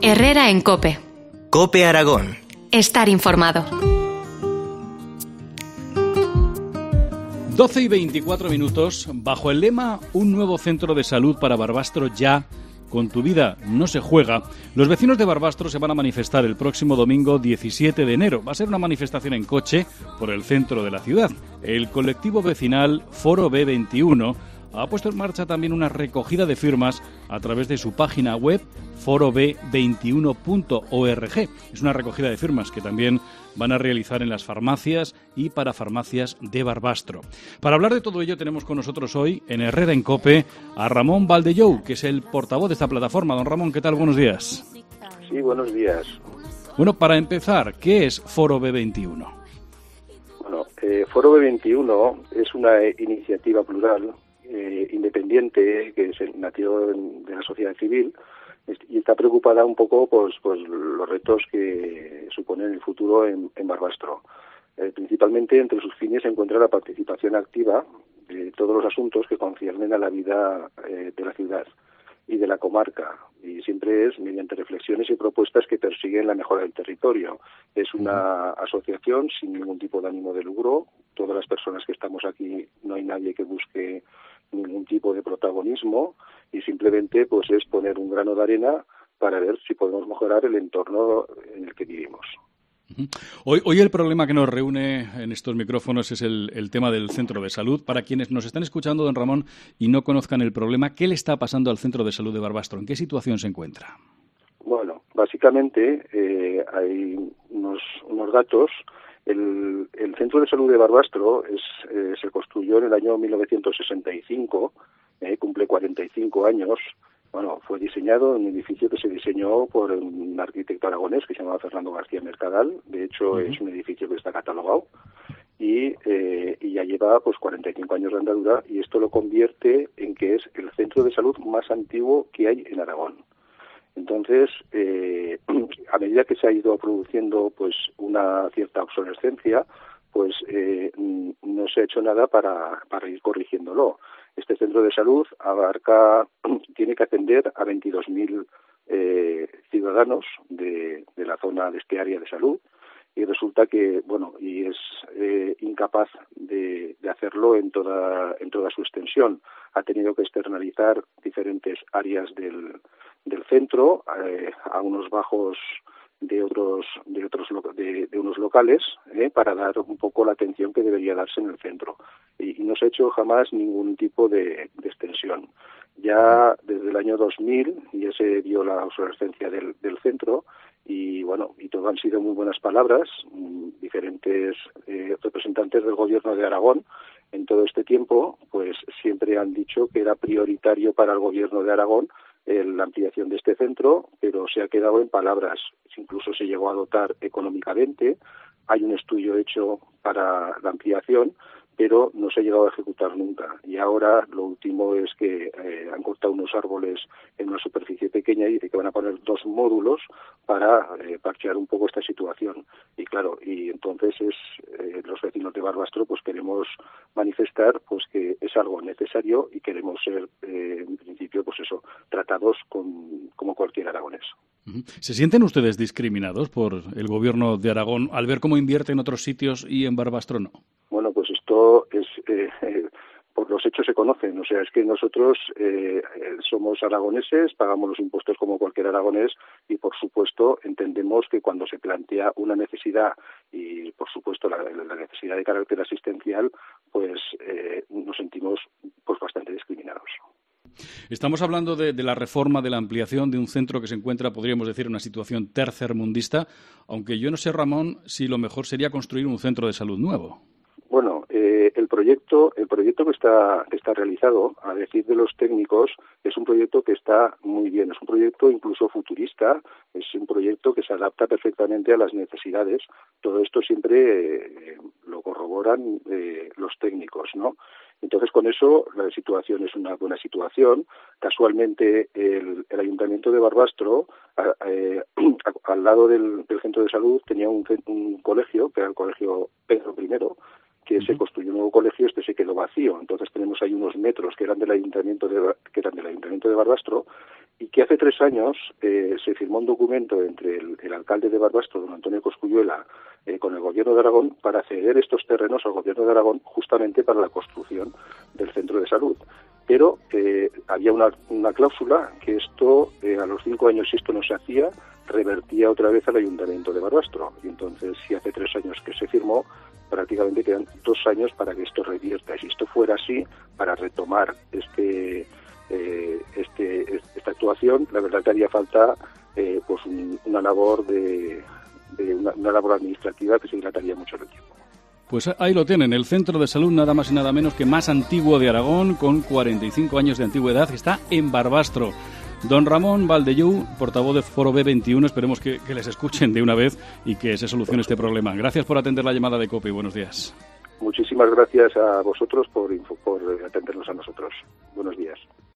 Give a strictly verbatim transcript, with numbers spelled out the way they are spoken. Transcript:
Herrera en COPE. COPE Aragón. Estar informado. doce y veinticuatro minutos, bajo el lema Un nuevo centro de salud para Barbastro ya, con tu vida no se juega, los vecinos de Barbastro se van a manifestar el próximo domingo diecisiete de enero. Va a ser una manifestación en coche por el centro de la ciudad. El colectivo vecinal Foro B veintiuno ha puesto en marcha también una recogida de firmas a través de su página web foro b veintiuno punto org. Es una recogida de firmas que también van a realizar en las farmacias y para farmacias de Barbastro. Para hablar de todo ello tenemos con nosotros hoy en Herrera en COPE a Ramón Valdellou, que es el portavoz de esta plataforma. Don Ramón, ¿qué tal? Buenos días. Sí, buenos días. Bueno, para empezar, ¿qué es Foro B veintiuno? Bueno, eh, Foro B veintiuno es una eh, iniciativa plural Eh, independiente que se nació de la sociedad civil y está preocupada un poco pues, pues los retos que suponen el futuro en, en Barbastro. Eh, principalmente entre sus fines se encuentra la participación activa de todos los asuntos que conciernen a la vida eh, de la ciudad y de la comarca, y siempre es mediante reflexiones y propuestas que persiguen la mejora del territorio. Es una asociación sin ningún tipo de ánimo de lucro. Todas las personas que estamos aquí, no hay nadie que busque ningún tipo de protagonismo, y simplemente pues es poner un grano de arena para ver si podemos mejorar el entorno en el que vivimos. Hoy, hoy el problema que nos reúne en estos micrófonos es el, el tema del centro de salud. Para quienes nos están escuchando, don Ramón, y no conozcan el problema, ¿qué le está pasando al centro de salud de Barbastro? ¿En qué situación se encuentra? Bueno, básicamente eh, hay unos, unos datos. El, el centro de salud de Barbastro es, eh, se construyó en el año mil novecientos sesenta y cinco, eh, cumple cuarenta y cinco años. Bueno, fue diseñado en un edificio que se diseñó por un arquitecto aragonés que se llamaba Fernando García Mercadal. De hecho, uh-huh. es un edificio que está catalogado y, eh, y ya lleva pues cuarenta y cinco años de andadura, y esto lo convierte en que es el centro de salud más antiguo que hay en Aragón. Entonces, eh, a medida que se ha ido produciendo pues una cierta obsolescencia, pues eh, no se ha hecho nada para, para ir corrigiéndolo. Este centro de salud abarca, tiene que atender a veintidós mil eh, ciudadanos de, de la zona de este área de salud, y resulta que, bueno, y es eh, incapaz de, de hacerlo en toda en toda su extensión. Ha tenido que externalizar diferentes áreas del, del centro eh, a unos bajos de otros de otros de, de unos locales eh, para dar un poco la atención que debería darse en el centro, y, y no se ha hecho jamás ningún tipo de, de extensión. Ya desde el año dos mil ya se vio la obsolescencia del, del centro, y bueno, y todo han sido muy buenas palabras. Diferentes eh, representantes del gobierno de Aragón en todo este tiempo pues siempre han dicho que era prioritario para el gobierno de Aragón eh, la ampliación de este centro, pero se ha quedado en palabras. Incluso se llegó a dotar económicamente, hay un estudio hecho para la ampliación, pero no se ha llegado a ejecutar nunca. Y ahora lo último es que eh, han cortado unos árboles en una superficie pequeña y dice que van a poner dos módulos para eh, parchear un poco esta situación. Y claro, y entonces es eh, los vecinos de Barbastro pues queremos manifestar pues que es algo necesario y queremos ser eh, en principio pues eso, tratados con, como cualquier aragonés. ¿Se sienten ustedes discriminados por el gobierno de Aragón al ver cómo invierte en otros sitios y en Barbastro no? Bueno, pues esto es eh, eh, por los hechos se conocen. O sea, es que nosotros eh, somos aragoneses, pagamos los impuestos como cualquier aragonés, y por supuesto entendemos que cuando se plantea una necesidad, y por supuesto la, la necesidad de carácter asistencial, pues eh, nos sentimos pues bastante discriminados. Estamos hablando de, de la reforma, de la ampliación de un centro que se encuentra, podríamos decir, en una situación tercermundista, aunque yo no sé, Ramón, si lo mejor sería construir un centro de salud nuevo. Bueno, eh, el proyecto, el proyecto que está que está realizado, a decir de los técnicos, es un proyecto que está muy bien. Es un proyecto incluso futurista. Es un proyecto que se adapta perfectamente a las necesidades. Todo esto siempre eh, lo corroboran eh, los técnicos, ¿no? Entonces, con eso, la situación es una buena situación. Casualmente, el, el Ayuntamiento de Barbastro, a, eh, a, al lado del, del centro de salud, tenía un, un colegio, que era el Colegio Pedro primero, que se construyó un nuevo colegio, este se quedó vacío. Entonces tenemos ahí unos metros que eran del Ayuntamiento de, que eran del Ayuntamiento de Barbastro, y que hace tres años eh, se firmó un documento entre el, el alcalde de Barbastro, don Antonio Cosculluela, eh, con el Gobierno de Aragón para ceder estos terrenos al Gobierno de Aragón justamente para la construcción del centro de salud. Pero eh, había una, una cláusula que esto, eh, a los cinco años, si esto no se hacía, revertía otra vez al Ayuntamiento de Barbastro. Y entonces, si hace tres años que se firmó, prácticamente quedan dos años para que esto revierta. Y si esto fuera así, para retomar este, eh, este esta actuación, la verdad que haría falta eh, pues un, una labor de, de una, una labor administrativa que se dilataría mucho en el tiempo. Pues ahí lo tienen, el centro de salud nada más y nada menos que más antiguo de Aragón, con cuarenta y cinco años de antigüedad, que está en Barbastro. Don Ramón Valdellú, portavoz de Foro B veintiuno, esperemos que, que les escuchen de una vez y que se solucione este problema. Gracias por atender la llamada de COPE y buenos días. Muchísimas gracias a vosotros por, por atendernos a nosotros. Buenos días.